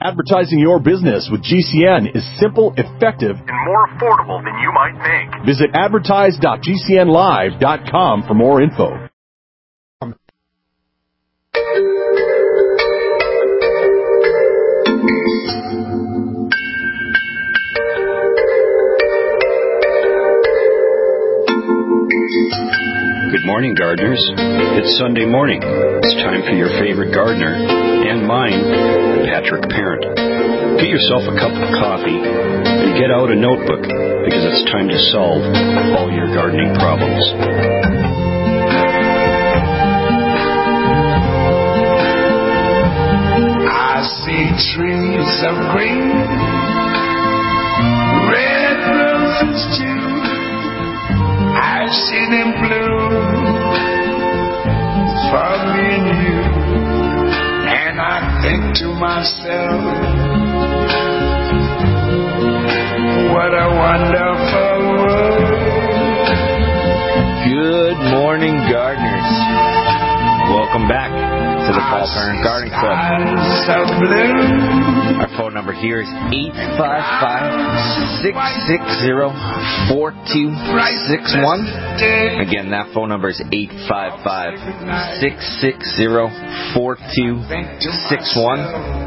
Advertising your business with GCN is simple, effective, and more affordable than you might think. Visit advertise.gcnlive.com for more info. Good morning, gardeners. It's Sunday morning. It's time for your favorite gardener, and mine, Patrick Parent. Get yourself a cup of coffee and get out a notebook, because it's time to solve all your gardening problems. I see trees of green, red roses too. I see them bloom for me and you, and I think to myself, what a wonderful world. Good morning, gardeners. Welcome back to the Paul Parent Garden Club. Our phone number here is 855-660-4261. Again, that phone number is 855-660-4261.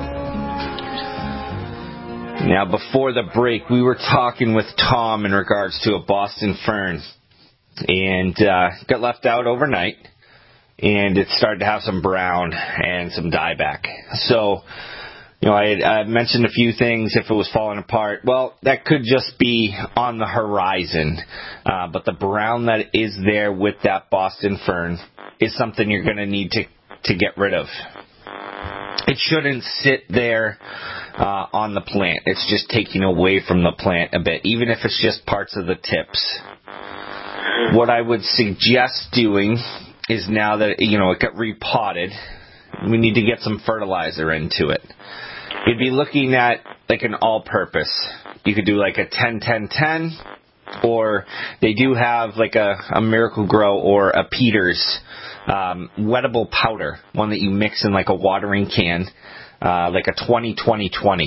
Now, before the break, we were talking with Tom in regards to a Boston fern, and got left out overnight, and it started to have some brown and some dieback. So, I mentioned a few things. If it was falling apart, well, that could just be on the horizon. But the brown that is there with that Boston fern is something you're going to need to get rid of. It shouldn't sit there on the plant. It's just taking away from the plant a bit, even if it's just parts of the tips. What I would suggest doing is, now that it got repotted, we need to get some fertilizer into it. You'd be looking at like an all-purpose. You could do like a 10-10-10, or they do have like a Miracle-Gro or a Peters wettable powder, one that you mix in like a watering can, like a 20-20-20.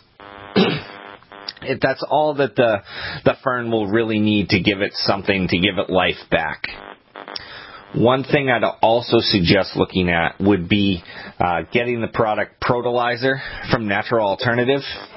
That's all that the fern will really need to give it something, to give it life back. One thing I'd also suggest looking at would be getting the product Protolizer from Natural Alternative.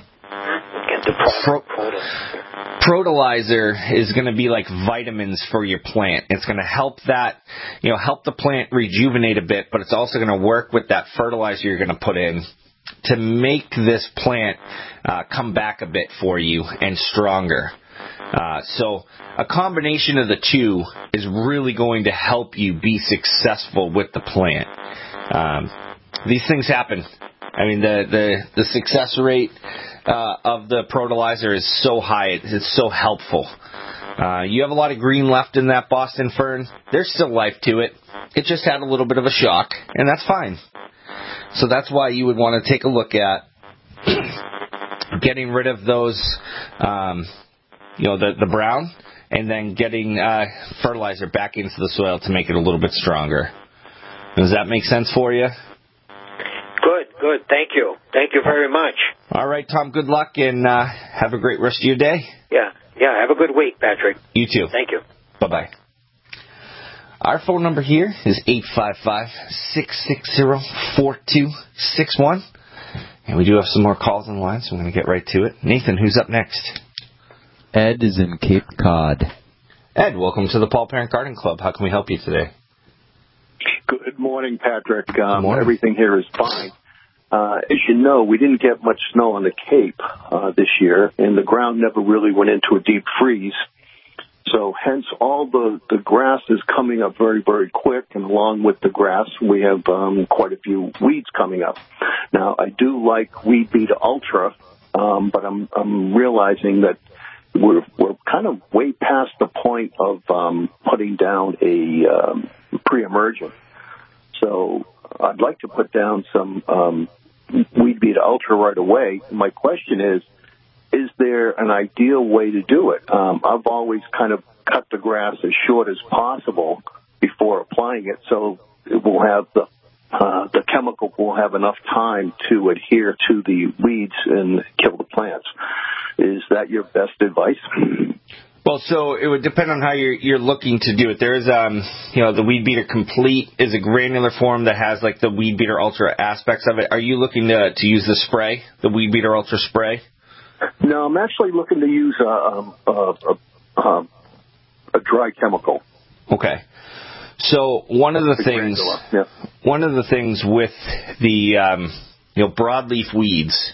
Protolizer is going to be like vitamins for your plant. It's going to help that, help the plant rejuvenate a bit, but it's also going to work with that fertilizer you're going to put in to make this plant come back a bit for you and stronger. So a combination of the two is really going to help you be successful with the plant. These things happen. I mean, the success rate of the Protolizer is so high. It's so helpful. You have a lot of green left in that Boston fern. There's still life to it. It just had a little bit of a shock, and that's fine. So that's why you would want to take a look at getting rid of those, the brown, and then getting fertilizer back into the soil to make it a little bit stronger. Does that make sense for you? Good. Thank you. Thank you very much. All right, Tom, good luck, and have a great rest of your day. Yeah. Have a good week, Patrick. You too. Thank you. Bye-bye. Our phone number here is 855-660-4261. And we do have some more calls on the line, so I'm going to get right to it. Nathan, who's up next? Ed is in Cape Cod. Ed, welcome to the Paul Parent Garden Club. How can we help you today? Good morning, Patrick. Good morning. Everything here is fine. As you know, we didn't get much snow on the Cape this year, and the ground never really went into a deep freeze. So hence all the grass is coming up very, very quick, and along with the grass, we have quite a few weeds coming up. Now, I do like Weed Beat Ultra, but I'm realizing that we're kind of way past the point of putting down a pre-emergent. So I'd like to put down some Weed Beat Ultra right away. My question is there an ideal way to do it? I've always kind of cut the grass as short as possible before applying it, so it will have the the chemical will have enough time to adhere to the weeds and kill the plants. Is that your best advice? Well, so it would depend on how you're looking to do it. There is, the Weed Beater Complete is a granular form that has like the Weed Beater Ultra aspects of it. Are you looking to use the spray, the Weed Beater Ultra spray? No, I'm actually looking to use a dry chemical. Okay. So one of the things with the broadleaf weeds,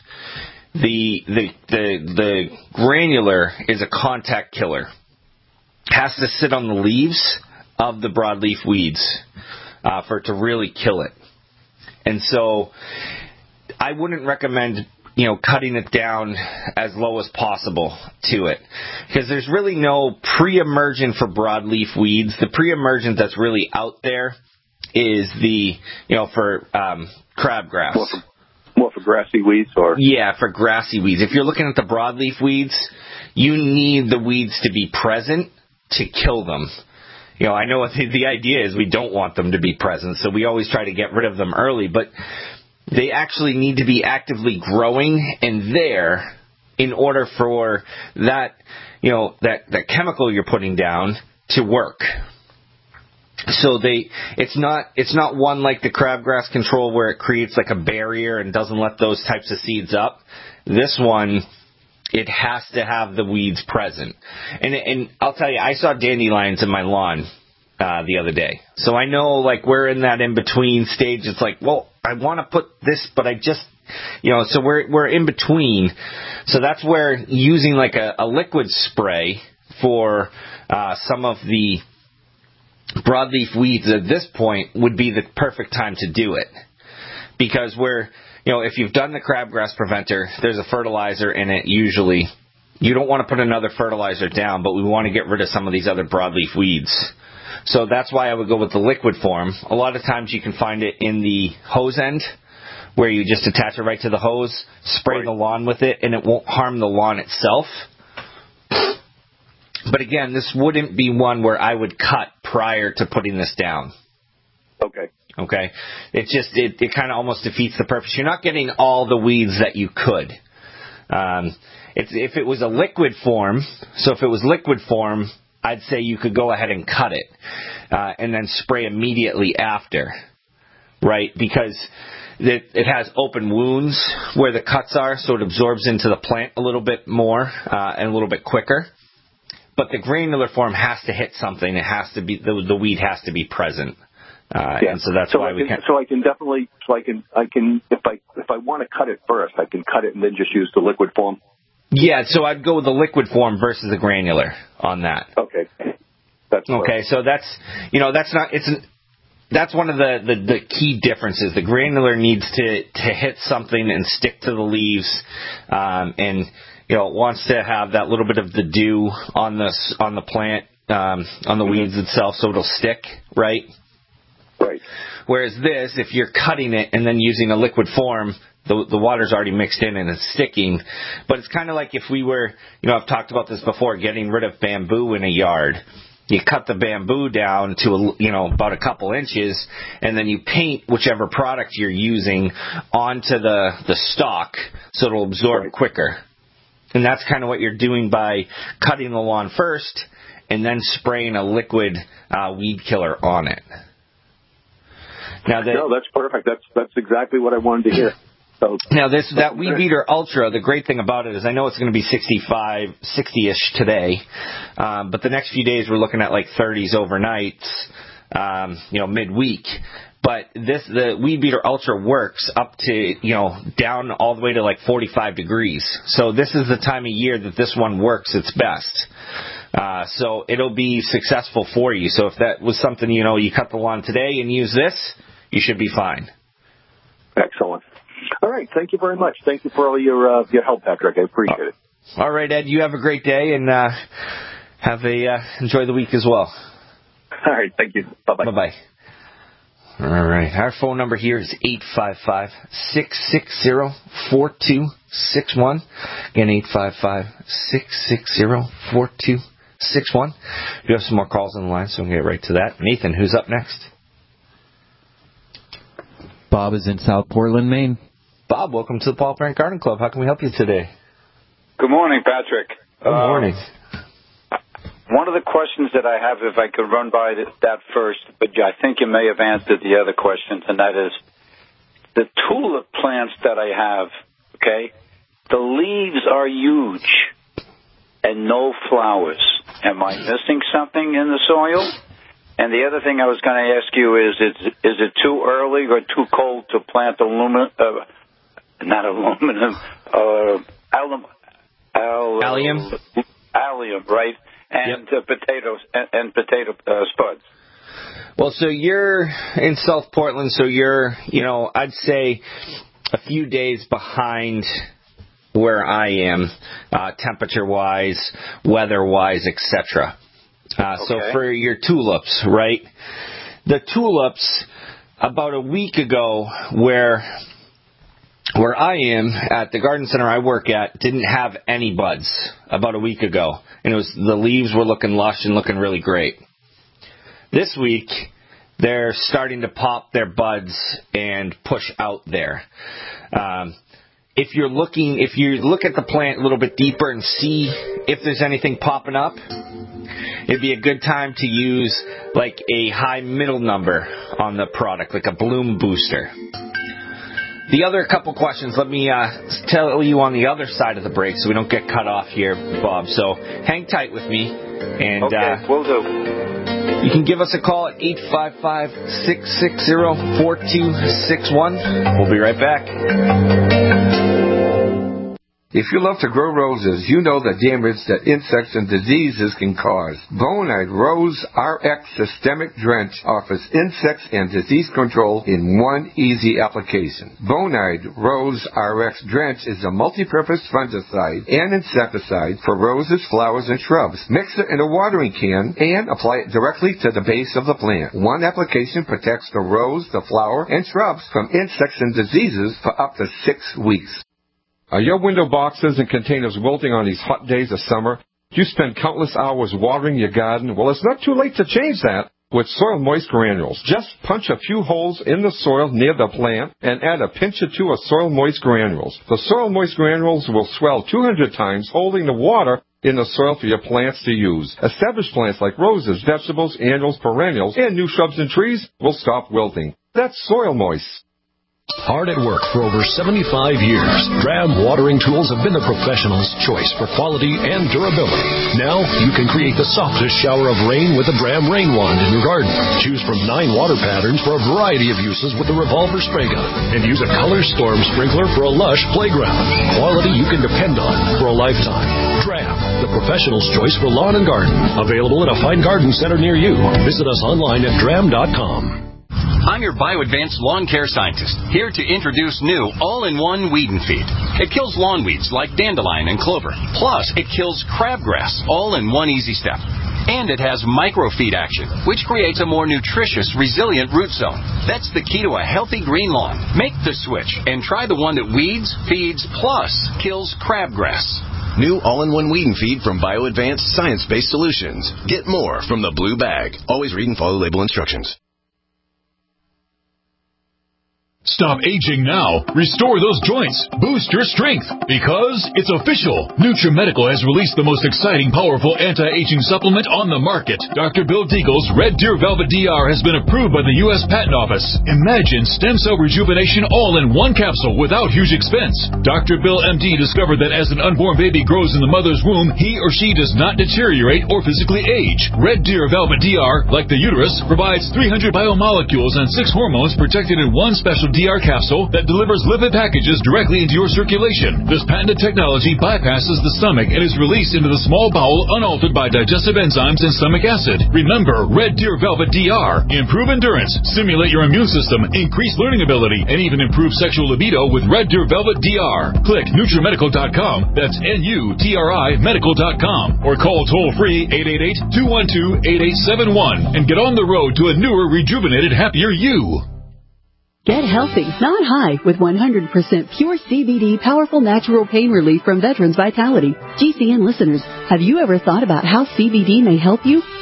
the granular is a contact killer. Has to sit on the leaves of the broadleaf weeds for it to really kill it. And so I wouldn't recommend cutting it down as low as possible to it, because there's really no pre-emergent for broadleaf weeds. The pre-emergent that's really out there is the, for crabgrass. More for grassy weeds, or? Yeah, for grassy weeds. If you're looking at the broadleaf weeds, you need the weeds to be present to kill them. I know the idea is we don't want them to be present, so we always try to get rid of them early, but they actually need to be actively growing and there in order for that, that chemical you're putting down to work. So it's not one like the crabgrass control where it creates like a barrier and doesn't let those types of seeds up. This one, it has to have the weeds present. And I'll tell you, I saw dandelions in my lawn the other day. So I know like we're in that in-between stage. It's like, well, I want to put this, but I just, so we're in between. So that's where using like a liquid spray for some of the broadleaf weeds at this point would be the perfect time to do it. Because if you've done the crabgrass preventer, there's a fertilizer in it usually. You don't want to put another fertilizer down, but we want to get rid of some of these other broadleaf weeds. So that's why I would go with the liquid form. A lot of times you can find it in the hose end, where you just attach it right to the hose, spray the lawn with it, and it won't harm the lawn itself. But again, this wouldn't be one where I would cut prior to putting this down. Okay. It kind of almost defeats the purpose. You're not getting all the weeds that you could. If it was a liquid form, I'd say you could go ahead and cut it and then spray immediately after, right? Because it has open wounds where the cuts are, so it absorbs into the plant a little bit more and a little bit quicker. But the granular form has to hit something. It has to be the weed has to be present, and so that's why we can. So I can definitely. If I want to cut it first, I can cut it and then just use the liquid form. Yeah, so I'd go with the liquid form versus the granular on that. Okay. So that's one of the key differences. The granular needs to hit something and stick to the leaves, and it wants to have that little bit of the dew on the plant, on the weeds itself, so it'll stick, right? Right. Whereas this, if you're cutting it and then using a liquid form, the water's already mixed in and it's sticking. But it's kind of like if we were, I've talked about this before, getting rid of bamboo in a yard. You cut the bamboo down to, about a couple inches, and then you paint whichever product you're using onto the stalk so it'll absorb quicker. And that's kind of what you're doing by cutting the lawn first and then spraying a liquid weed killer on it. No, that's perfect. That's exactly what I wanted to hear. So, now that Weed Beater Ultra, the great thing about it is I know it's going to be 60-ish today, but the next few days we're looking at like 30s overnight, midweek. But the Weed Beater Ultra works up to, down all the way to like 45 degrees. So this is the time of year that this one works its best. So it'll be successful for you. So if that was something, you cut the lawn today and use this, you should be fine. Excellent. All right. Thank you very much. Thank you for all your help, Patrick. I appreciate it. All right, Ed. You have a great day and enjoy the week as well. All right. Thank you. Bye-bye. Bye-bye. All right. Our phone number here is 855-660-4261. Again, 855-660-4261. We have some more calls on the line, so we'll get right to that. Nathan, who's up next? Bob is in South Portland, Maine. Bob, welcome to the Paul Parent Garden Club. How can we help you today? Good morning, Patrick. Good morning. One of the questions that I have, if I could run by that first, but I think you may have answered the other questions, and that is the tulip plants that I have, okay, the leaves are huge and no flowers. Am I missing something in the soil? And the other thing I was going to ask you is it too early or too cold to plant allium, right? And potatoes and potato spuds. Well, so you're in South Portland, so you're, I'd say a few days behind where I am, temperature-wise, weather-wise, etc. So for your tulips, right? The tulips, about a week ago, where I am at the garden center I work at, didn't have any buds about a week ago. And the leaves were looking lush and looking really great. This week, they're starting to pop their buds and push out there. If you look at the plant a little bit deeper and see if there's anything popping up, it'd be a good time to use like a high middle number on the product, like a bloom booster. The other couple questions, let me tell you on the other side of the break so we don't get cut off here, Bob. So hang tight with me. And, okay, will do. You can give us a call at 855-660-4261. We'll be right back. If you love to grow roses, you know the damage that insects and diseases can cause. Bonide Rose RX Systemic Drench offers insects and disease control in one easy application. Bonide Rose RX Drench is a multi-purpose fungicide and insecticide for roses, flowers, and shrubs. Mix it in a watering can and apply it directly to the base of the plant. One application protects the rose, the flower, and shrubs from insects and diseases for up to 6 weeks. Are your window boxes and containers wilting on these hot days of summer? Do you spend countless hours watering your garden? Well, it's not too late to change that with Soil Moist Granules. Just punch a few holes in the soil near the plant and add a pinch or two of Soil Moist Granules. The Soil Moist Granules will swell 200 times, holding the water in the soil for your plants to use. Established plants like roses, vegetables, annuals, perennials, and new shrubs and trees will stop wilting. That's Soil Moist. Hard at work for over 75 years, Dram watering tools have been the professional's choice for quality and durability. Now you can create the softest shower of rain with a Dram rain wand in your garden. Choose from 9 water patterns for a variety of uses with the revolver spray gun, and use a color storm sprinkler for a lush playground. Quality you can depend on for a lifetime. Dram, the professional's choice for lawn and garden. Available at a fine garden center near you. Visit us online at dram.com. I'm your BioAdvanced lawn care scientist, here to introduce new all-in-one weed and feed. It kills lawn weeds like dandelion and clover. Plus, it kills crabgrass, all in one easy step. And it has microfeed action, which creates a more nutritious, resilient root zone. That's the key to a healthy green lawn. Make the switch and try the one that weeds, feeds, plus kills crabgrass. New all-in-one weed and feed from BioAdvanced Science-Based Solutions. Get more from the blue bag. Always read and follow label instructions. Stop aging now. Restore those joints. Boost your strength. Because it's official. NutriMedical has released the most exciting, powerful anti-aging supplement on the market. Dr. Bill Deagle's Red Deer Velvet DR has been approved by the U.S. Patent Office. Imagine stem cell rejuvenation all in one capsule without huge expense. Dr. Bill MD discovered that as an unborn baby grows in the mother's womb, he or she does not deteriorate or physically age. Red Deer Velvet DR, like the uterus, provides 300 biomolecules and 6 hormones protected in one special DR capsule that delivers lipid packages directly into your circulation. This patented technology bypasses the stomach and is released into the small bowel unaltered by digestive enzymes and stomach acid. Remember, Red Deer Velvet DR. Improve endurance, stimulate your immune system, increase learning ability, and even improve sexual libido with Red Deer Velvet DR. Click NutriMedical.com, that's NUTRI Medical.com, or call toll-free 888-212-8871 and get on the road to a newer, rejuvenated, happier you. Get healthy, not high, with 100% pure CBD powerful natural pain relief from Veterans Vitality. GCN listeners, have you ever thought about how CBD may help you?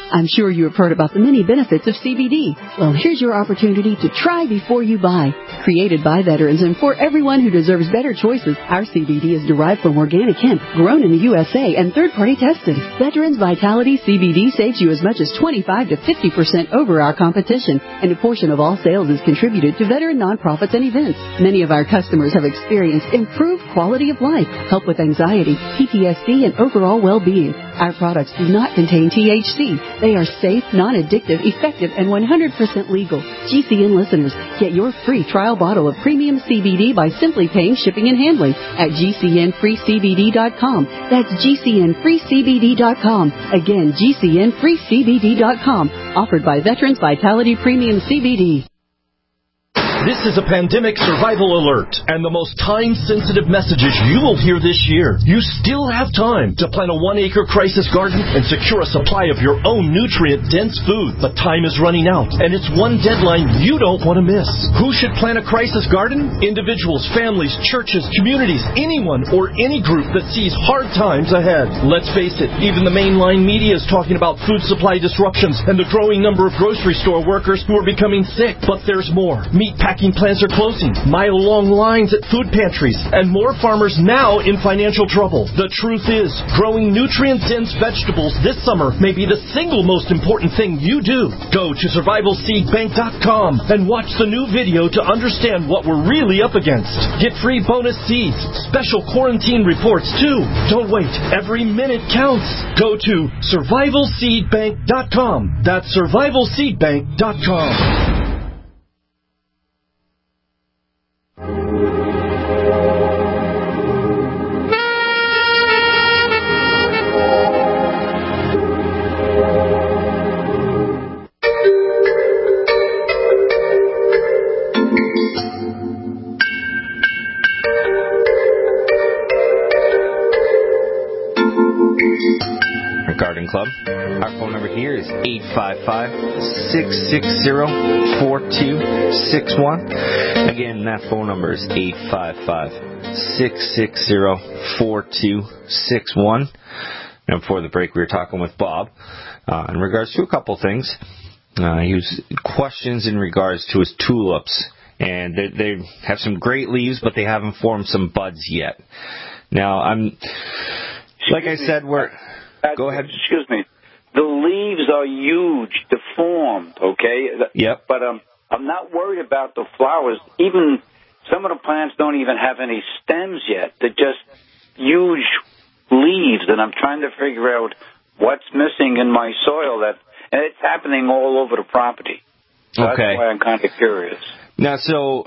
I'm sure you have heard about the many benefits of CBD. Well, here's your opportunity to try before you buy. Created by veterans and for everyone who deserves better choices, our CBD is derived from organic hemp, grown in the USA and third-party tested. Veterans Vitality CBD saves you as much as 25 to 50% over our competition, and a portion of all sales is contributed to veteran nonprofits and events. Many of our customers have experienced improved quality of life, help with anxiety, PTSD, and overall well-being. Our products do not contain THC. They are safe, non-addictive, effective, and 100% legal. GCN listeners, get your free trial bottle of premium CBD by simply paying shipping and handling at GCNFreeCBD.com. That's GCNFreeCBD.com. Again, GCNFreeCBD.com. Offered by Veterans Vitality Premium CBD. This is a pandemic survival alert and the most time-sensitive messages you will hear this year. You still have time to plant a 1-acre crisis garden and secure a supply of your own nutrient-dense food. But time is running out, and it's one deadline you don't want to miss. Who should plant a crisis garden? Individuals, families, churches, communities, anyone or any group that sees hard times ahead. Let's face it, even the mainline media is talking about food supply disruptions and the growing number of grocery store workers who are becoming sick. But there's more. Meat packing plants are closing, mile-long lines at food pantries, and more farmers now in financial trouble. The truth is, growing nutrient-dense vegetables this summer may be the single most important thing you do. Go to survivalseedbank.com and watch the new video to understand what we're really up against. Get free bonus seeds, special quarantine reports too. Don't wait. Every minute counts. Go to survivalseedbank.com. That's survivalseedbank.com. Garden Club. Our phone number here is 855-660-4261. Again, that phone number is 855-660-4261. Now, before the break, we were talking with Bob in regards to a couple things. He was questions in regards to his tulips, and they have some great leaves, but they haven't formed some buds yet. Now, like I said, go ahead. Excuse me. The leaves are huge, deformed, okay? Yep. But I'm not worried about the flowers. Even some of the plants don't even have any stems yet. They're just huge leaves, and I'm trying to figure out what's missing in my soil. And it's happening all over the property. So okay. That's why I'm kind of curious. Now, so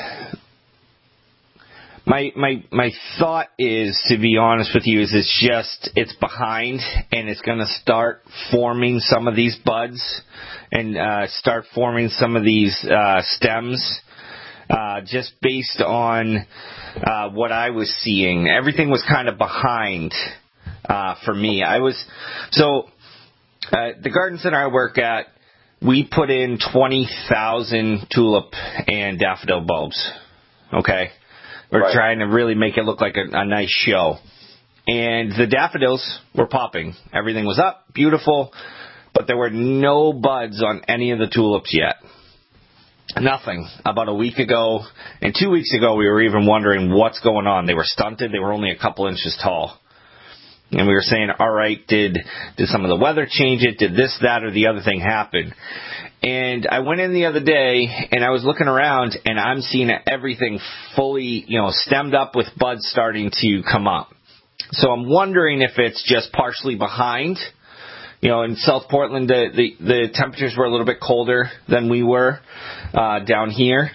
my thought is, to be honest with you, is it's behind, and it's going to start forming some of these buds and start forming some of these stems, just based on what I was seeing. Everything was kind of behind for me. The garden center I work at, we put in 20,000 tulip and daffodil bulbs. Okay? We're trying to really make it look like a nice show. And the daffodils were popping. Everything was up, beautiful, but there were no buds on any of the tulips yet. Nothing. About a week ago, and 2 weeks ago, we were even wondering what's going on. They were stunted. They were only a couple inches tall. And we were saying, all right, did some of the weather change it? Did this, that, or the other thing happen? And I went in the other day, and I was looking around, and I'm seeing everything fully, stemmed up with buds starting to come up. So I'm wondering if it's just partially behind. In South Portland, the temperatures were a little bit colder than we were down here.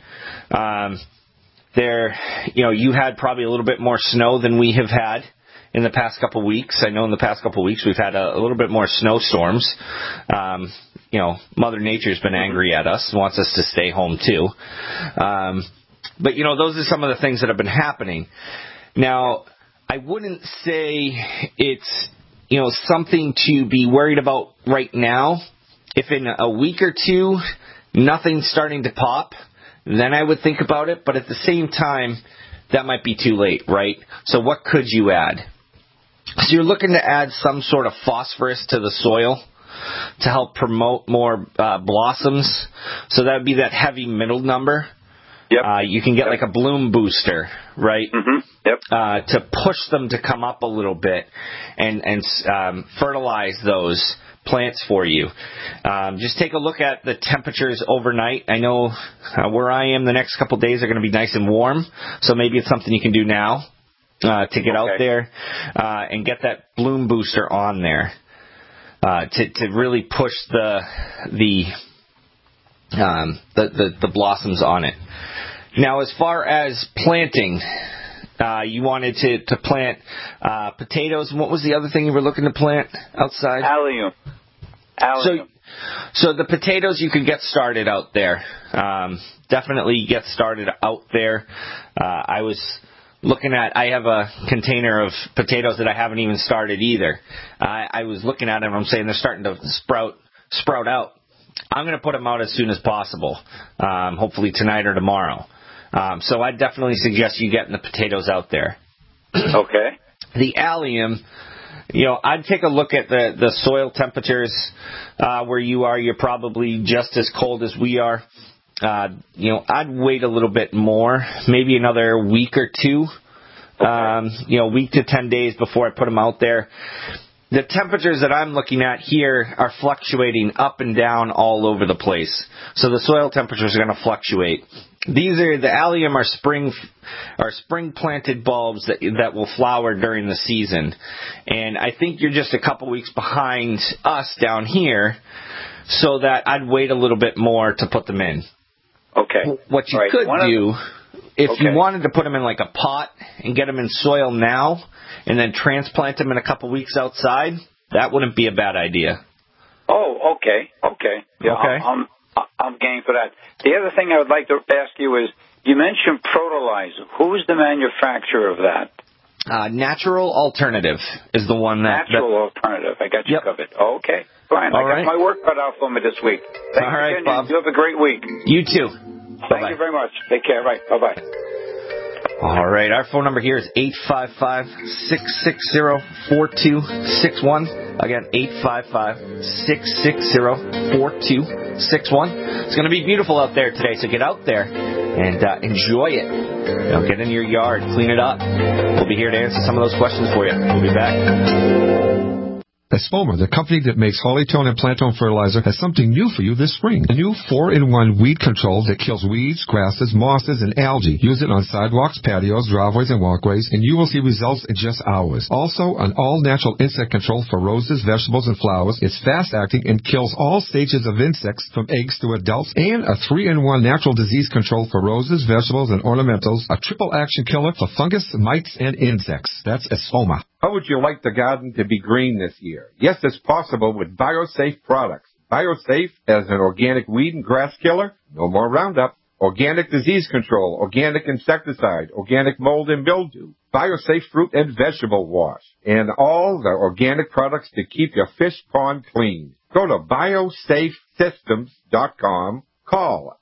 You had probably a little bit more snow than we have had in the past couple of weeks. I know in the past couple of weeks we've had a little bit more snowstorms. Mother Nature's been angry at us, wants us to stay home too. But those are some of the things that have been happening. Now, I wouldn't say it's, something to be worried about right now. If in a week or two nothing's starting to pop, then I would think about it. But at the same time, that might be too late, right? So what could you add? So you're looking to add some sort of phosphorus to the soil. to help promote more blossoms. So that would be that heavy middle number. Yep. You can get like a bloom booster, right? Mm-hmm. Yep. To push them to come up a little bit and fertilize those plants for you. Just take a look at the temperatures overnight. I know where I am the next couple days are going to be nice and warm, so maybe it's something you can do now to get out there and get that bloom booster on there to really push the blossoms on it. Now, as far as planting, you wanted to plant potatoes. And what was the other thing you were looking to plant outside? Allium. So the potatoes, you could get started out there. Definitely get started out there. I was looking at, I have a container of potatoes that I haven't even started either. I was looking at them, I'm saying they're starting to sprout out. I'm going to put them out as soon as possible, hopefully tonight or tomorrow. So I definitely suggest you getting the potatoes out there. Okay. The allium, I'd take a look at the soil temperatures where you are. You're probably just as cold as we are. I'd wait a little bit more, maybe another week or two, week to 10 days before I put them out there. The temperatures that I'm looking at here are fluctuating up and down all over the place. So the soil temperatures are going to fluctuate. The allium are spring planted bulbs that will flower during the season. And I think you're just a couple weeks behind us down here, so that I'd wait a little bit more to put them in. Okay. What you could do, if you wanted to put them in like a pot and get them in soil now and then transplant them in a couple weeks outside, that wouldn't be a bad idea. Oh, okay. Yeah, okay. I'm game for that. The other thing I would like to ask you is, you mentioned Protolizer. Who's the manufacturer of that? Natural Alternative is the one that... Natural Alternative. I got you covered. Okay. Fine. I got my work cut out for me this week. Thanks again, Bob. You have a great week. You too. Thank you very much. Take care. Right. Bye-bye. All right. Our phone number here is 855-660-4261. Again, 855-660-4261. It's going to be beautiful out there today, so get out there and enjoy it. Get in your yard, clean it up. We'll be here to answer some of those questions for you. We'll be back. Espoma, the company that makes Hollytone and Plantone fertilizer, has something new for you this spring. A new 4-in-1 weed control that kills weeds, grasses, mosses, and algae. Use it on sidewalks, patios, driveways, and walkways, and you will see results in just hours. Also, an all-natural insect control for roses, vegetables, and flowers. It's fast-acting and kills all stages of insects from eggs to adults. And a 3-in-1 natural disease control for roses, vegetables, and ornamentals. A triple-action killer for fungus, mites, and insects. That's Espoma. How would you like the garden to be green this year? Yes, it's possible with BioSafe products. BioSafe as an organic weed and grass killer, no more Roundup. Organic disease control, organic insecticide, organic mold and mildew. BioSafe fruit and vegetable wash. And all the organic products to keep your fish pond clean. Go to biosafesystems.com. Call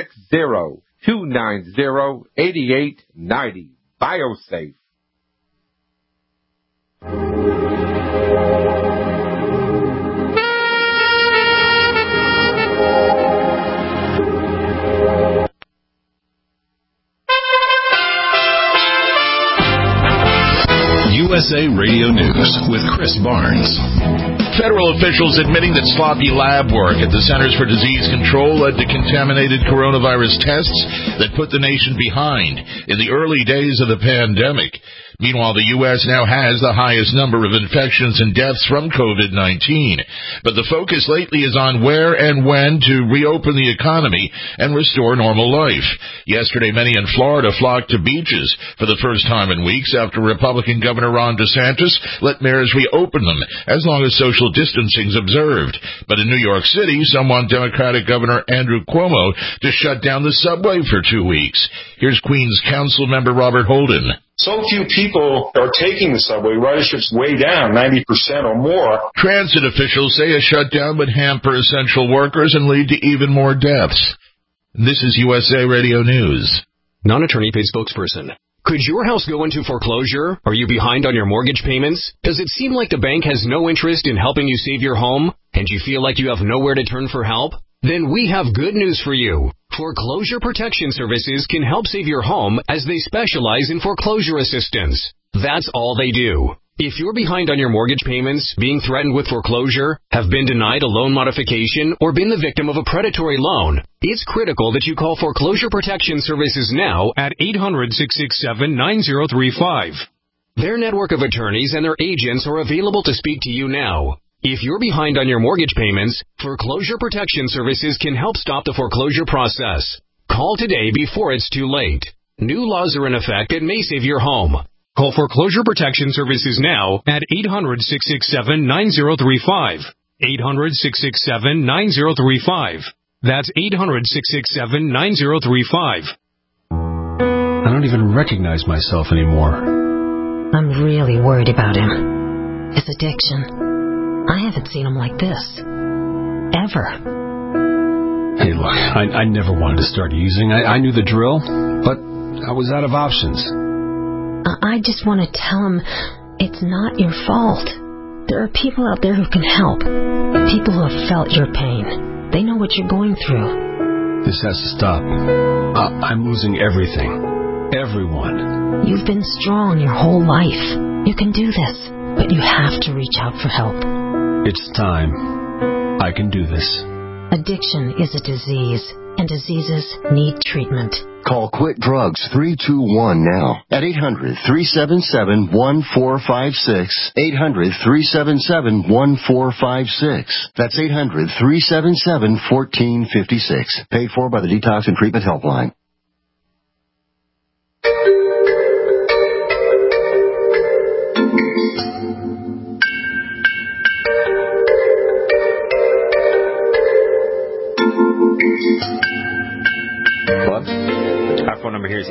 860-290-8890. BioSafe. USA Radio News with Chris Barnes. Federal officials admitting that sloppy lab work at the Centers for Disease Control led to contaminated coronavirus tests that put the nation behind in the early days of the pandemic. Meanwhile, the U.S. now has the highest number of infections and deaths from COVID-19. But the focus lately is on where and when to reopen the economy and restore normal life. Yesterday, many in Florida flocked to beaches for the first time in weeks after Republican Governor Ron DeSantis let mayors reopen them as long as social distancing is observed. But in New York City, some want Democratic Governor Andrew Cuomo to shut down the subway for 2 weeks. Here's Queens Council member Robert Holden. So few people are taking the subway. Ridership's way down, 90% or more. Transit officials say a shutdown would hamper essential workers and lead to even more deaths. This is USA Radio News. Non-attorney paid spokesperson. Could your house go into foreclosure? Are you behind on your mortgage payments? Does it seem like the bank has no interest in helping you save your home? and you feel like you have nowhere to turn for help? Then we have good news for you. Foreclosure Protection Services can help save your home as they specialize in foreclosure assistance. That's all they do. If you're behind on your mortgage payments, being threatened with foreclosure, have been denied a loan modification, or been the victim of a predatory loan, it's critical that you call Foreclosure Protection Services now at 800-667-9035. Their network of attorneys and their agents are available to speak to you now. If you're behind on your mortgage payments, Foreclosure Protection Services can help stop the foreclosure process. Call today before it's too late. New laws are in effect and may save your home. Call Foreclosure Protection Services now at 800-667-9035. 800-667-9035. That's 800-667-9035. I don't even recognize myself anymore. I'm really worried about him. His addiction. I haven't seen him like this. Ever. Hey, look, I never wanted to start using. I knew the drill, but I was out of options. I just want to tell him it's not your fault. There are people out there who can help. People who have felt your pain. They know what you're going through. This has to stop. I'm losing everything. Everyone. You've been strong your whole life. You can do this, but you have to reach out for help. It's time. I can do this. Addiction is a disease, and diseases need treatment. Call Quit Drugs 321 now at 800-377-1456. 800-377-1456. That's 800-377-1456. Paid for by the Detox and Treatment Helpline. Our phone number here is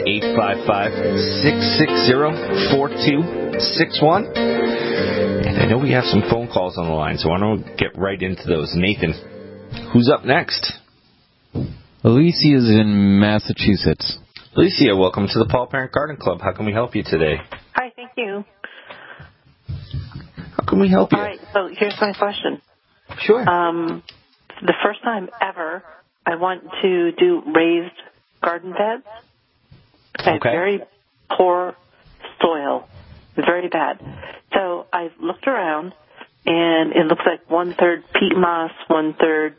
855-660-4261. And I know we have some phone calls on the line, so I want to get right into those. Nathan, who's up next? Alicia is in Massachusetts. Alicia, welcome to the Paul Parent Garden Club. How can we help you today? Hi, thank you. How can we help you? All right, so here's my question. Sure. The first time ever, I want to do raised garden beds. I have very poor soil, very bad. So I've looked around, and it looks like 1/3 peat moss, 1/3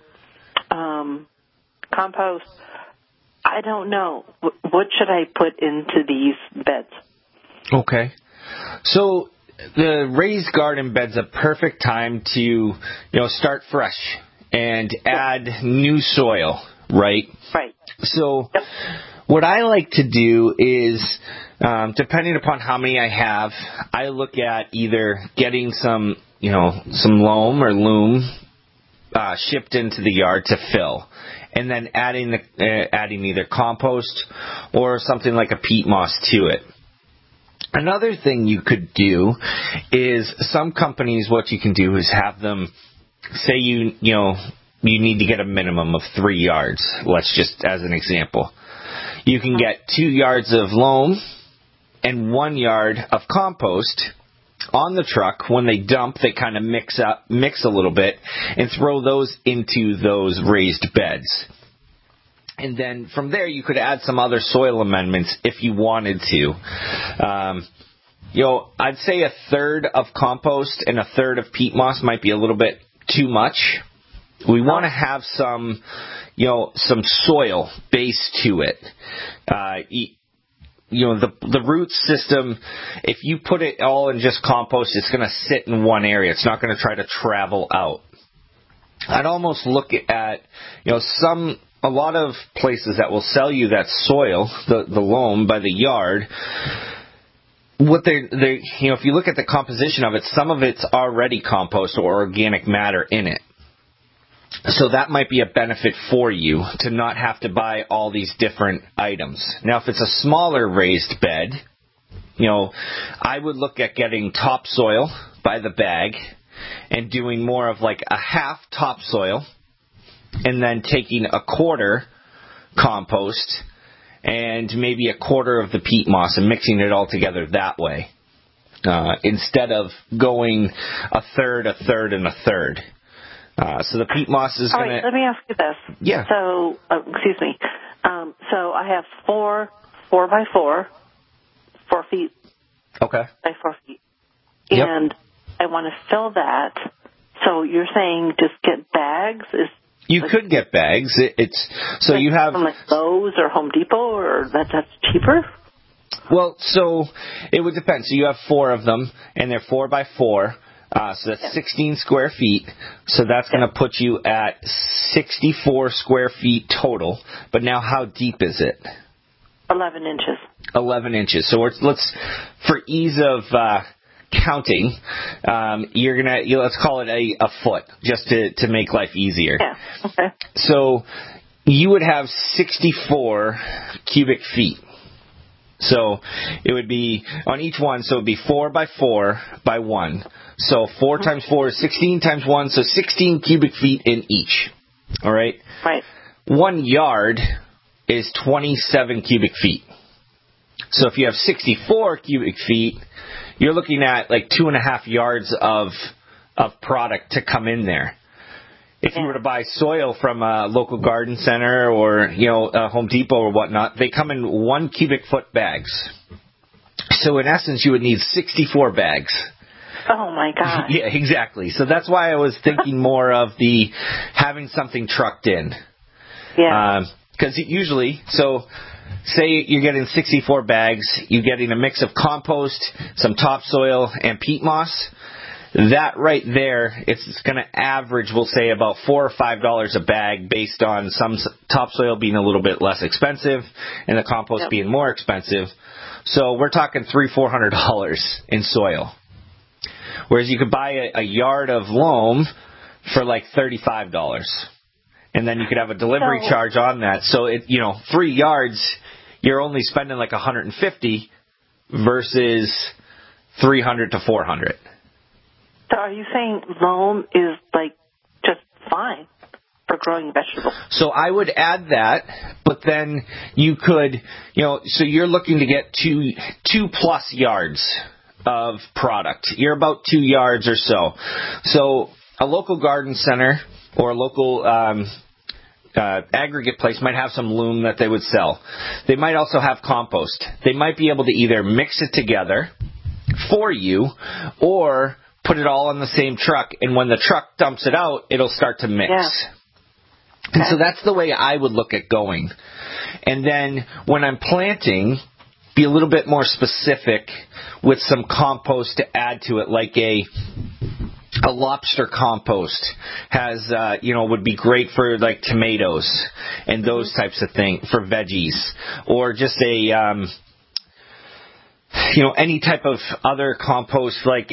compost. I don't know. What should I put into these beds? Okay. So the raised garden bed's a perfect time to, start fresh and add new soil, right? Right. So what I like to do is, depending upon how many I have, I look at either getting some loam or loam shipped into the yard to fill, and then adding either compost or something like a peat moss to it. Another thing you could do is some companies, what you can do is have them, say you need to get a minimum of 3 yards. Let's just as an example. You can get 2 yards of loam and 1 yard of compost on the truck. When they dump, they kind of mix a little bit and throw those into those raised beds. And then from there, you could add some other soil amendments if you wanted to. I'd say 1/3 of compost and 1/3 of peat moss might be a little bit too much. We want to have some soil base to it. The root system, if you put it all in just compost, it's going to sit in one area. It's not going to try to travel out. I'd almost look at, a lot of places that will sell you that soil, the loam by the yard. What if you look at the composition of it, some of it's already compost or organic matter in it. So that might be a benefit for you to not have to buy all these different items. Now, if it's a smaller raised bed, I would look at getting topsoil by the bag and doing more of like a half topsoil and then taking a quarter compost and maybe a quarter of the peat moss and mixing it all together that way. Instead of going 1/3, 1/3, and 1/3. So the peat moss is going to... All right, let me ask you this. Yeah. So, excuse me. So I have 4 by 4 feet Okay. by 4 feet. Yep. And I want to fill that. So you're saying just get bags? You could get bags. It's so you have from like Lowe's or Home Depot, or that's cheaper? Well, so it would depend. So you have 4 of them, and they're 4 by 4. So that's 16 square feet. So that's going to put you at 64 square feet total. But now, how deep is it? 11 inches. 11 inches. So let's for ease of counting, let's call it a foot, just to make life easier. Yeah. Okay. So you would have 64 cubic feet. So it would be on each one, so it would be 4 by 4 by 1. So 4 times 4 is 16 times 1, so 16 cubic feet in each. All right? Right. 1 yard is 27 cubic feet. So if you have 64 cubic feet, you're looking at like 2.5 yards of product to come in there. If you were to buy soil from a local garden center or, a Home Depot or whatnot, they come in 1 cubic foot bags. So in essence, you would need 64 bags. Oh my God. Yeah, exactly. So that's why I was thinking more of the having something trucked in. Yeah. Because usually, so say you're getting 64 bags, you're getting a mix of compost, some topsoil, and peat moss. That right there, it's going to average, we'll say, about $4 or $5 a bag based on some topsoil being a little bit less expensive and the compost being more expensive. So we're talking $300-$400 in soil. Whereas you could buy a yard of loam for like $35. And then you could have a delivery charge on that. So, 3 yards, you're only spending like $150 versus $300 to $400. So are you saying loam is like just fine for growing vegetables? So I would add that, but then you could, so you're looking to get 2+ yards of product. You're about 2 yards or so. So a local garden center or a local aggregate place might have some loam that they would sell. They might also have compost. They might be able to either mix it together for you or put it all on the same truck, and when the truck dumps it out, it'll start to mix. Yeah. And so that's the way I would look at going. And then when I'm planting, be a little bit more specific with some compost to add to it, like a lobster compost has, would be great for like tomatoes and those types of things, for veggies, or just any type of other compost like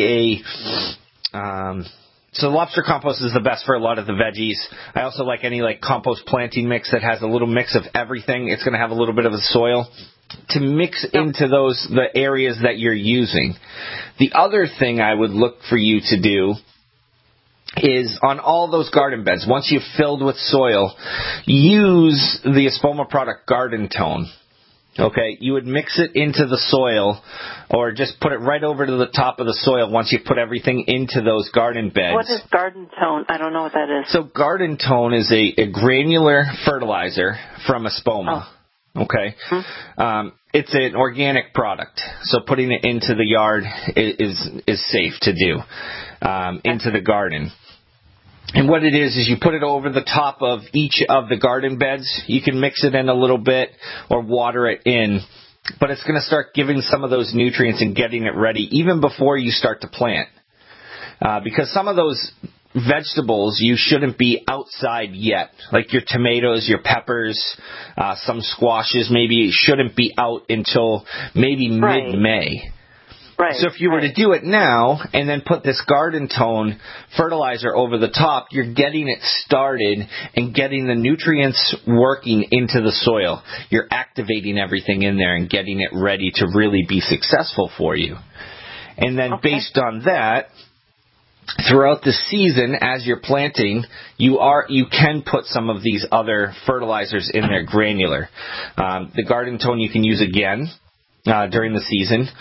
so lobster compost is the best for a lot of the veggies. I also like any compost planting mix that has a little mix of everything. It's going to have a little bit of the soil to mix into the areas that you're using. The other thing I would look for you to do is on all those garden beds, once you've filled with soil, use the Espoma product Garden Tone. Okay, you would mix it into the soil or just put it right over to the top of the soil once you put everything into those garden beds. What is Garden Tone? I don't know what that is. So Garden Tone is a granular fertilizer from Espoma. Oh. Okay. Mm-hmm. It's an organic product, so putting it into the yard is safe to do into the garden. And what it is you put it over the top of each of the garden beds. You can mix it in a little bit or water it in, but it's going to start giving some of those nutrients and getting it ready even before you start to plant. Because some of those vegetables you shouldn't be outside yet, like your tomatoes, your peppers, some squashes maybe shouldn't be out until maybe mid-May. Right. So if you were to do it now and then put this Garden Tone fertilizer over the top, you're getting it started and getting the nutrients working into the soil. You're activating everything in there and getting it ready to really be successful for you. And then based on that, throughout the season as you're planting, you can put some of these other fertilizers in there granular. The Garden Tone you can use again during the season.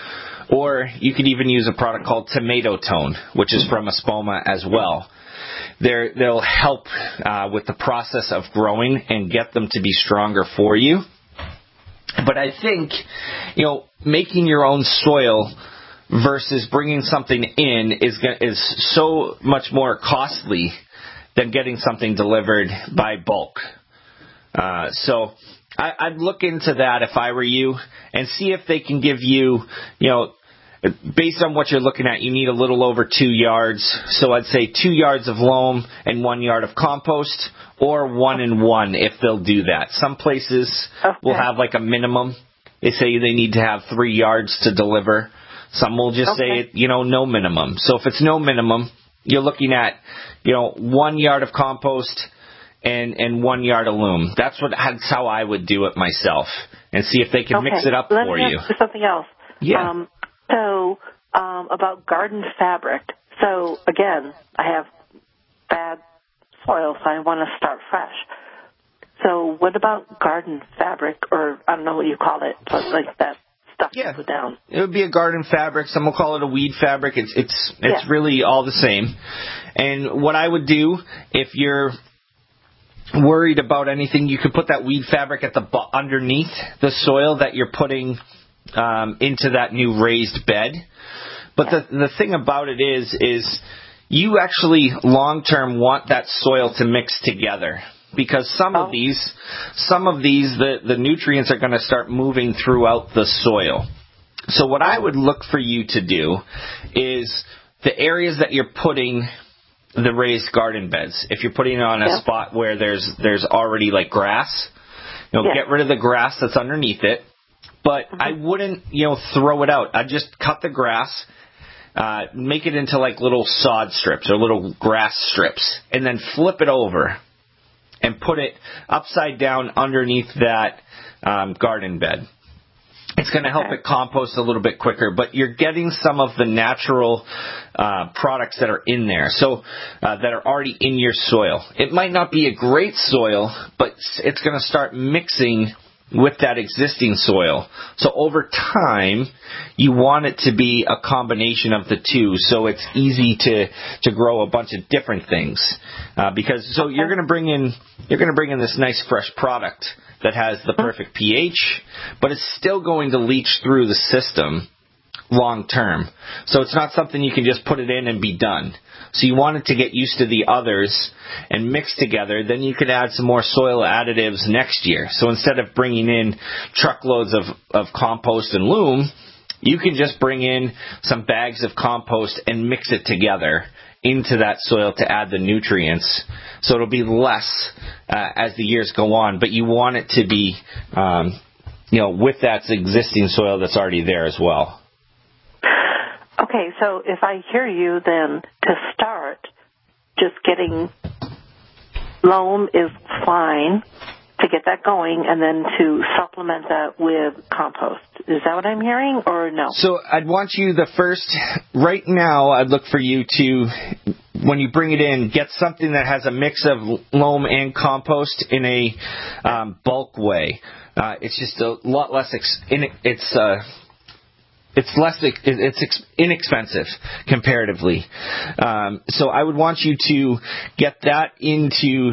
Or you could even use a product called Tomato Tone, which is from Espoma as well. They'll help with the process of growing and get them to be stronger for you. But I think, making your own soil versus bringing something in is so much more costly than getting something delivered by bulk. So I'd look into that if I were you and see if they can give you, based on what you're looking at, you need a little over 2 yards. So I'd say 2 yards of loam and 1 yard of compost, or 1 and 1 if they'll do that. Some places will have like a minimum. They say they need to have 3 yards to deliver. Some will just say, no minimum. So if it's no minimum, you're looking at, 1 yard of compost and 1 yard of loam. That's how I would do it myself, and see if they can mix it up for you. Let me ask you something else. Yeah. About garden fabric. So, again, I have bad soil, so I want to start fresh. So what about garden fabric, or I don't know what you call it, but like that stuff you put down? It would be a garden fabric. Some will call it a weed fabric. It's really all the same. And what I would do, if you're worried about anything, you could put that weed fabric at underneath the soil that you're putting into that new raised bed. But the thing about it is you actually long-term want that soil to mix together, because some of these, the nutrients are going to start moving throughout the soil. So what I would look for you to do is the areas that you're putting the raised garden beds, if you're putting it on a spot where there's already like grass, get rid of the grass that's underneath it. But I wouldn't, throw it out. I'd just cut the grass, make it into like little sod strips or little grass strips, and then flip it over and put it upside down underneath that garden bed. It's going to help it compost a little bit quicker, but you're getting some of the natural products that are in there, so that are already in your soil. It might not be a great soil, but it's going to start mixing with that existing soil. So over time, you want it to be a combination of the two, so it's easy to grow a bunch of different things. You're going to bring in this nice fresh product that has the perfect pH, but it's still going to leach through the system long term. So it's not something you can just put it in and be done. So you want it to get used to the others and mix together. Then you could add some more soil additives next year. So instead of bringing in truckloads of compost and loam, you can just bring in some bags of compost and mix it together into that soil to add the nutrients. So it'll be less as the years go on, but you want it to be, with that existing soil that's already there as well. Okay, so if I hear you, then to start, just getting loam is fine to get that going, and then to supplement that with compost. Is that what I'm hearing, or no? So I'd want you right now, I'd look for you to, when you bring it in, get something that has a mix of loam and compost in a bulk way. It's just a lot less, it's inexpensive comparatively. So I would want you to get that into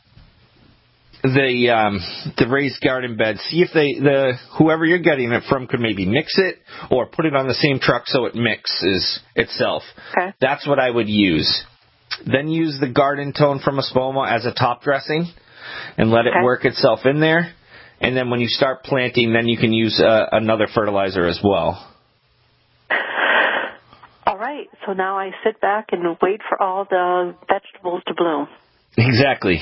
the raised garden bed. See if whoever you're getting it from could maybe mix it or put it on the same truck so it mixes itself. Okay. That's what I would use. Then use the Garden Tone from Espoma as a top dressing and let it work itself in there. And then when you start planting, then you can use another fertilizer as well. All right. So now I sit back and wait for all the vegetables to bloom. Exactly.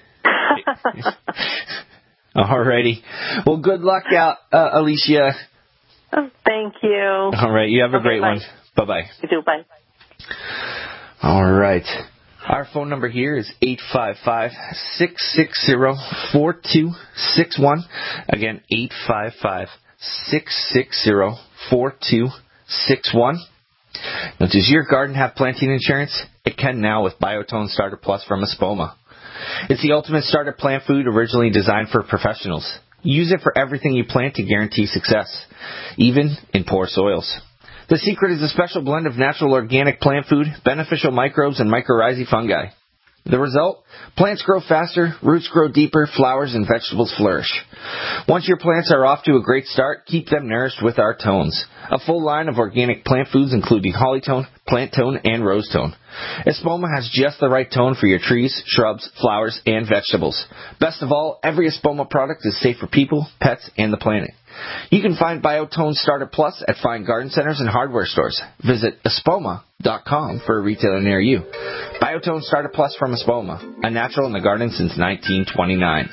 All righty. Well, good luck out, Alicia. Thank you. All right. You have a great one. Bye-bye. You too. Bye. All right. Our phone number here is 855-660-4261. Again, 855-660-4261. Now, does your garden have planting insurance? It can now with Biotone Starter Plus from Espoma. It's the ultimate starter plant food originally designed for professionals. Use it for everything you plant to guarantee success, even in poor soils. The secret is a special blend of natural organic plant food, beneficial microbes, and mycorrhizae fungi. The result? Plants grow faster, roots grow deeper, flowers and vegetables flourish. Once your plants are off to a great start, keep them nourished with our tones. A full line of organic plant foods including Hollytone, Plant Tone, and Rose Tone. Espoma has just the right tone for your trees, shrubs, flowers, and vegetables. Best of all, every Espoma product is safe for people, pets, and the planet. You can find Biotone Starter Plus at fine garden centers and hardware stores. Visit Espoma.com for a retailer near you. Biotone Starter Plus from Espoma, a natural in the garden since 1929.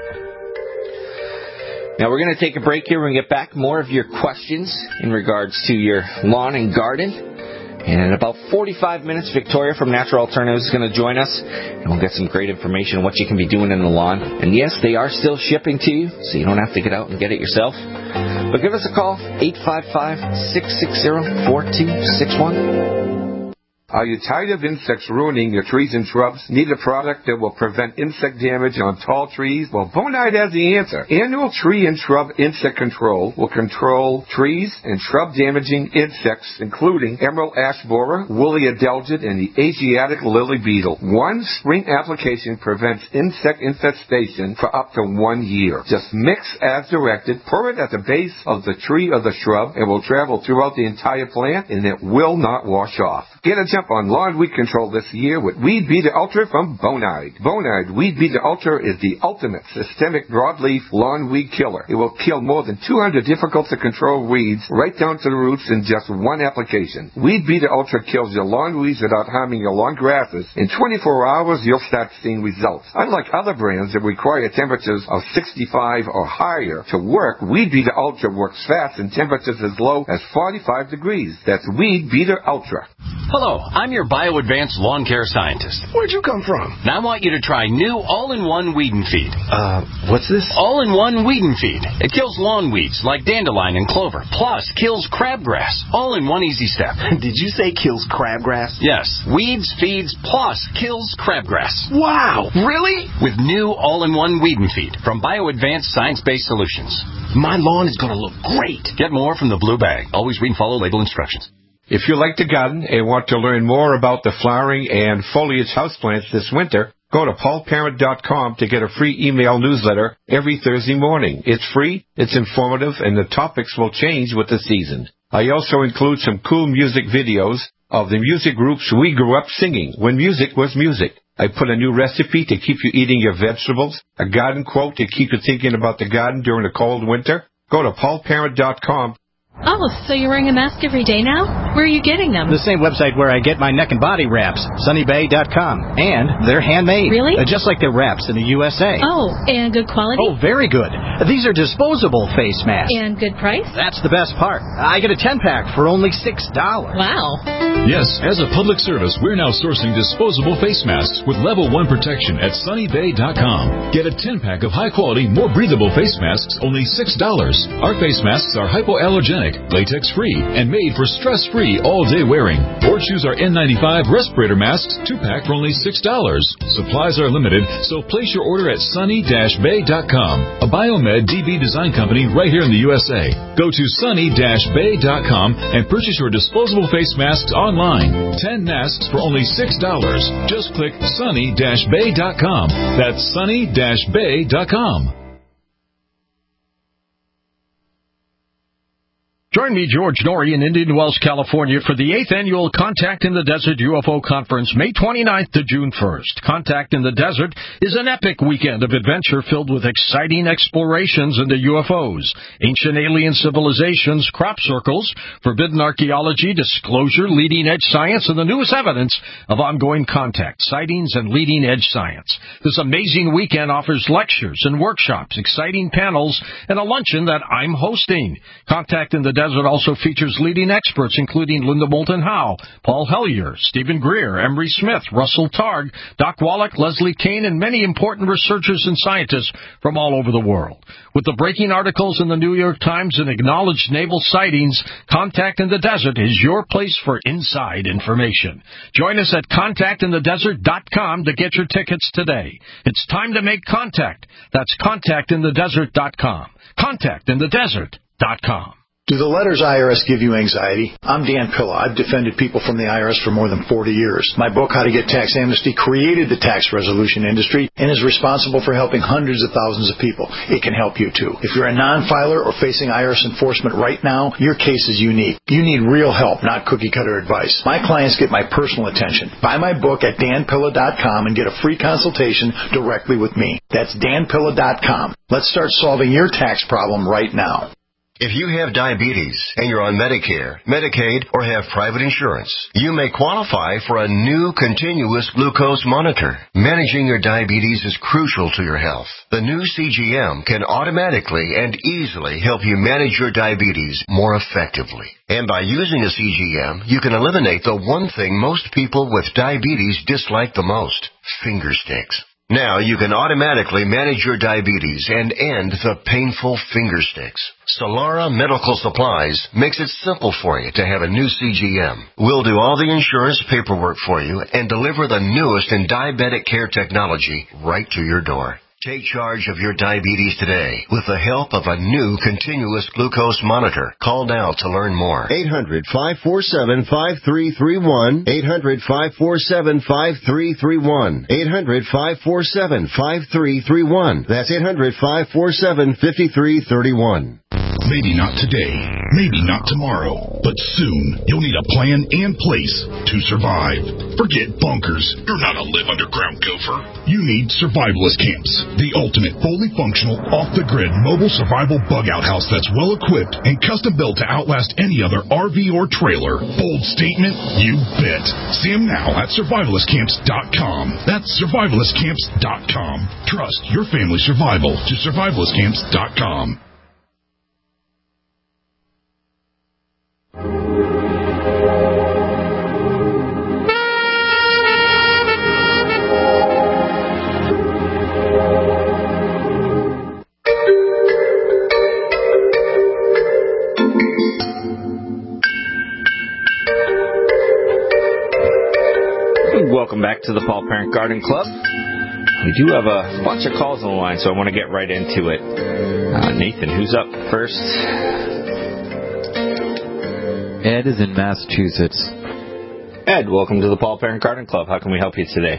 Now we're going to take a break here. We're going to get back more of your questions in regards to your lawn and garden. And in about 45 minutes, Victoria from Natural Alternatives is going to join us, and we'll get some great information on what you can be doing in the lawn. And yes, they are still shipping to you, so you don't have to get out and get it yourself. But give us a call, 855-660-4261. Are you tired of insects ruining your trees and shrubs? Need a product that will prevent insect damage on tall trees? Well, Bonide has the answer. Annual Tree and Shrub Insect Control will control trees and shrub damaging insects, including emerald ash borer, woolly adelgid, and the Asiatic lily beetle. One spring application prevents insect infestation for up to 1 year. Just mix as directed, pour it at the base of the tree or the shrub, and will travel throughout the entire plant, and it will not wash off. Get a jump on lawn weed control this year with Weed Beater Ultra from Bonide. Bonide Weed Beater Ultra is the ultimate systemic broadleaf lawn weed killer. It will kill more than 200 difficult-to-control weeds right down to the roots in just one application. Weed Beater Ultra kills your lawn weeds without harming your lawn grasses. In 24 hours, you'll start seeing results. Unlike other brands that require temperatures of 65 or higher to work, Weed Beater Ultra works fast in temperatures as low as 45 degrees. That's Weed Beater Ultra. Hello, I'm your BioAdvanced lawn care scientist. Where'd you come from? Now I want you to try new all-in-one weed and feed. What's this? All-in-one weed and feed. It kills lawn weeds like dandelion and clover, plus kills crabgrass, all in one easy step. Did you say kills crabgrass? Yes, weeds, feeds, plus kills crabgrass. Wow, really? With new all-in-one weed and feed from BioAdvanced Science-Based Solutions. My lawn is going to look great. Get more from the blue bag. Always read and follow label instructions. If you like to garden and want to learn more about the flowering and foliage houseplants this winter, go to paulparent.com to get a free email newsletter every Thursday morning. It's free, it's informative, and the topics will change with the season. I also include some cool music videos of the music groups we grew up singing when music was music. I put a new recipe to keep you eating your vegetables, a garden quote to keep you thinking about the garden during the cold winter. Go to paulparent.com. Oh, so you're wearing a mask every day now? Where are you getting them? The same website where I get my neck and body wraps, sunnybay.com. And they're handmade. Really? Just like the wraps in the USA. Oh, and good quality? Oh, very good. These are disposable face masks. And good price? That's the best part. I get a 10-pack for only $6. Wow. Yes, as a public service, we're now sourcing disposable face masks with level 1 protection at sunnybay.com. Get a 10-pack of high-quality, more breathable face masks, only $6. Our face masks are hypoallergenic, latex-free, and made for stress-free all-day wearing. Or choose our N95 respirator masks 2-pack for only $6. Supplies are limited, so place your order at sunny-bay.com, a Biomed DB design company right here in the USA. Go to sunny-bay.com and purchase your disposable face masks online. 10 masks for only $6. Just click sunny-bay.com. That's sunny-bay.com. Join me, George Norrie, in Indian Wells, California, for the 8th annual Contact in the Desert UFO Conference, May 29th to June 1st. Contact in the Desert is an epic weekend of adventure filled with exciting explorations into UFOs, ancient alien civilizations, crop circles, forbidden archaeology, disclosure, leading-edge science, and the newest evidence of ongoing contact, sightings, and leading-edge science. This amazing weekend offers lectures and workshops, exciting panels, and a luncheon that I'm hosting. Contact in the Desert also features leading experts including Linda Moulton Howe, Paul Hellyer, Stephen Greer, Emery Smith, Russell Targ, Doc Wallach, Leslie Kane, and many important researchers and scientists from all over the world. With the breaking articles in the New York Times and acknowledged naval sightings, Contact in the Desert is your place for inside information. Join us at contactinthedesert.com to get your tickets today. It's time to make contact. That's contactinthedesert.com. Contactinthedesert.com. Do the letters IRS give you anxiety? I'm Dan Pilla. I've defended people from the IRS for more than 40 years. My book, How to Get Tax Amnesty, created the tax resolution industry and is responsible for helping hundreds of thousands of people. It can help you too. If you're a non-filer or facing IRS enforcement right now, your case is unique. You need real help, not cookie-cutter advice. My clients get my personal attention. Buy my book at danpilla.com and get a free consultation directly with me. That's danpilla.com. Let's start solving your tax problem right now. If you have diabetes and you're on Medicare, Medicaid, or have private insurance, you may qualify for a new continuous glucose monitor. Managing your diabetes is crucial to your health. The new CGM can automatically and easily help you manage your diabetes more effectively. And by using a CGM, you can eliminate the one thing most people with diabetes dislike the most: finger sticks. Now you can automatically manage your diabetes and end the painful finger sticks. Solara Medical Supplies makes it simple for you to have a new CGM. We'll do all the insurance paperwork for you and deliver the newest in diabetic care technology right to your door. Take charge of your diabetes today with the help of a new continuous glucose monitor. Call now to learn more. 800-547-5331. 800-547-5331. 800-547-5331. That's 800-547-5331. Maybe not today, maybe not tomorrow, but soon you'll need a plan and place to survive. Forget bunkers. You're not a live underground gopher. You need survivalist camps, the ultimate fully functional, off-the-grid mobile survival bug-out house that's well-equipped and custom-built to outlast any other RV or trailer. Bold statement? You bet. See them now at survivalistcamps.com. That's survivalistcamps.com. Trust your family's survival to survivalistcamps.com. Welcome back to the Paul Parent Garden Club. We do have a bunch of calls on the line, so I want to get right into it. Nathan, who's up first? Ed is in Massachusetts. Ed, welcome to the Paul Parent Garden Club. How can we help you today?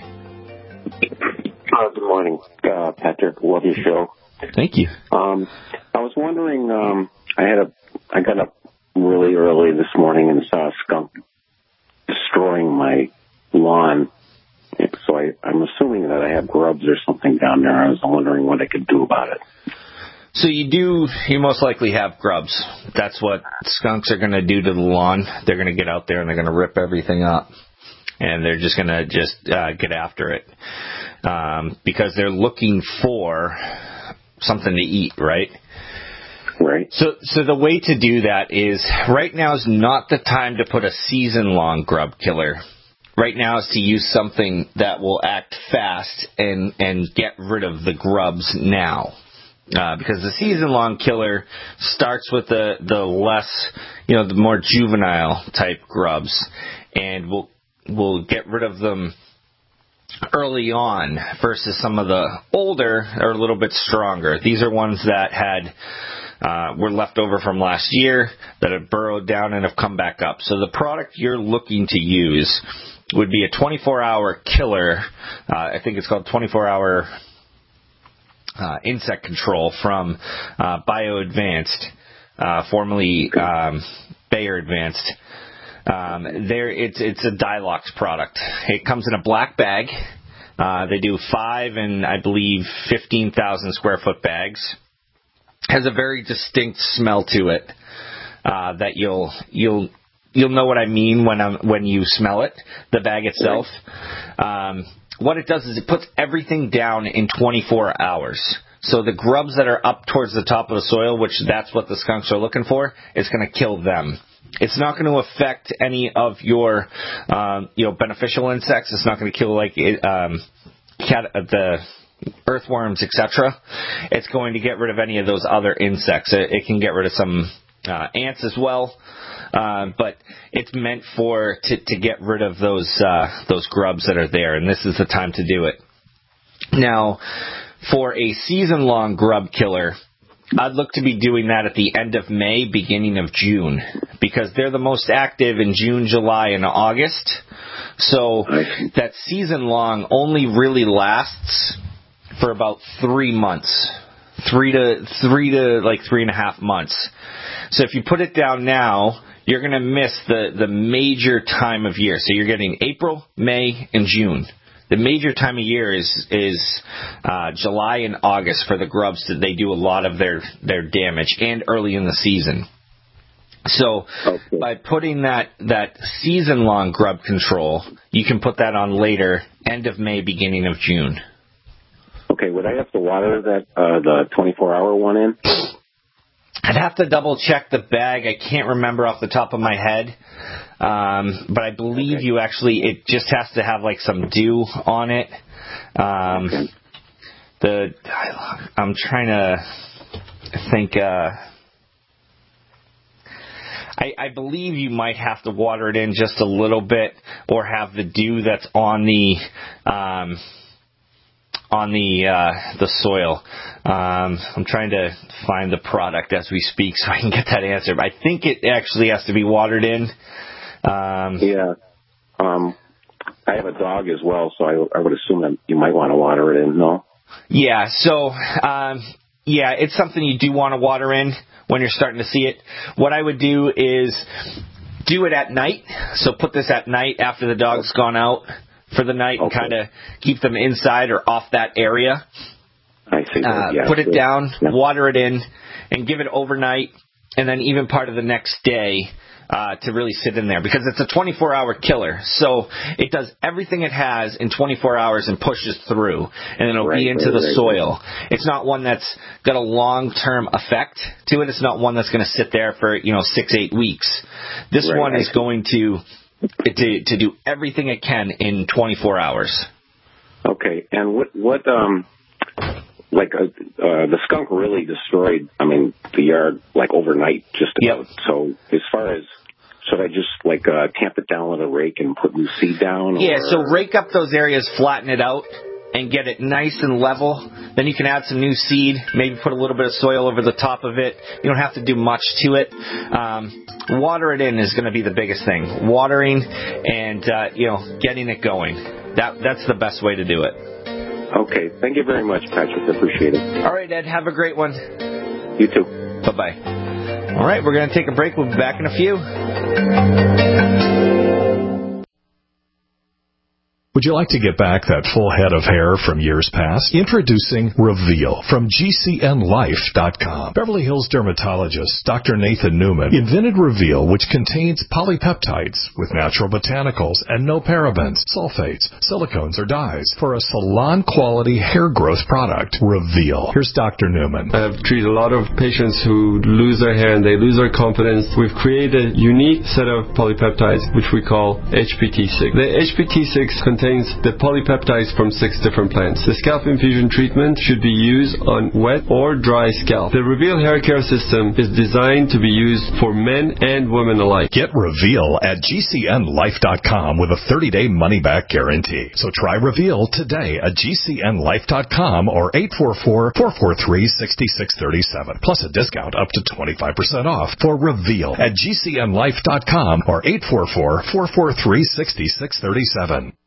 Good morning, Patrick. Love your show. Thank you. I was wondering, I got up really early this morning and saw a skunk destroying my lawn. So I'm assuming that I have grubs or something down there. I was wondering what I could do about it. So you most likely have grubs. That's what skunks are going to do to the lawn. They're going to get out there and they're going to rip everything up. And they're just going to get after it. Because they're looking for something to eat, right? Right. So the way to do that is, right now is not the time to put a season-long grub killer. Right now is to use something that will act fast and get rid of the grubs now. Because the season-long killer starts with the less, the more juvenile type grubs, and we'll get rid of them early on versus some of the older are a little bit stronger. These are ones that were left over from last year that have burrowed down and have come back up. So the product you're looking to use would be a 24-hour killer. I think it's called 24-hour insect control from BioAdvanced, formerly Bayer Advanced. It's a Dilox product. It comes in a black bag. They do 5 and I believe 15,000 square foot bags. Has a very distinct smell to it that you'll know what I mean when you smell it, the bag itself. What it does is it puts everything down in 24 hours. So the grubs that are up towards the top of the soil, which that's what the skunks are looking for, it's going to kill them. It's not going to affect any of your beneficial insects. It's not going to kill the earthworms, etc. It's going to get rid of any of those other insects. It can get rid of some ants as well. But it's meant to get rid of those grubs that are there, and this is the time to do it. Now, for a season-long grub killer, I'd look to be doing that at the end of May, beginning of June, because they're the most active in June, July, and August. So that season long only really lasts for about 3 months, 3 to 3.5 months. So if you put it down now, you're going to miss the major time of year. So you're getting April, May, and June. The major time of year is July and August for the grubs. That they do a lot of their damage, and early in the season. So by putting that season-long grub control, you can put that on later, end of May, beginning of June. Okay, would I have to water that the 24-hour one in? I'd have to double-check the bag. I can't remember off the top of my head. But I believe you actually, it just has to have like some dew on it. I'm trying to think, I believe you might have to water it in just a little bit, or have the dew that's on the soil. I'm trying to find the product as we speak so I can get that answer. But I think it actually has to be watered in. I have a dog as well, so I would assume that you might want to water it in, no? Yeah, so, it's something you do want to water in when you're starting to see it. What I would do is do it at night. So put this at night after the dog's gone out for the night, and kind of keep them inside or off that area. I see. Put it down, water it in, and give it overnight, and then even part of the next day to really sit in there, because it's a 24-hour killer. So it does everything it has in 24 hours and pushes through, and it'll be into the soil. It's not one that's got a long-term effect to it. It's not one that's going to sit there for 6-8 weeks. This one is going to do everything it can in 24 hours. Okay, and what the skunk really destroyed, the yard, overnight, just about. So as far as, should I just, tamp it down with a rake and put new seed down? Yeah, so rake up those areas, flatten it out, and get it nice and level. Then you can add some new seed, maybe put a little bit of soil over the top of it. You don't have to do much to it. Water it in is going to be the biggest thing. Watering and, getting it going. That's the best way to do it. Okay. Thank you very much, Patrick. I appreciate it. All right, Ed. Have a great one. You too. Bye-bye. All right, we're going to take a break. We'll be back in a few. Would you like to get back that full head of hair from years past? Introducing Reveal from GCNLife.com. Beverly Hills dermatologist Dr. Nathan Newman invented Reveal, which contains polypeptides with natural botanicals and no parabens, sulfates, silicones, or dyes for a salon-quality hair growth product. Reveal. Here's Dr. Newman. I have treated a lot of patients who lose their hair and they lose their confidence. We've created a unique set of polypeptides, which we call HPT6. The HPT6 contains the polypeptides from 6 different plants. The scalp infusion treatment should be used on wet or dry scalp. The Reveal hair care system is designed to be used for men and women alike. Get Reveal at GCNLife.com with a 30-day money-back guarantee. So try Reveal today at GCNLife.com or 844-443-6637. Plus a discount up to 25% off for Reveal at GCNLife.com or 844-443-6637.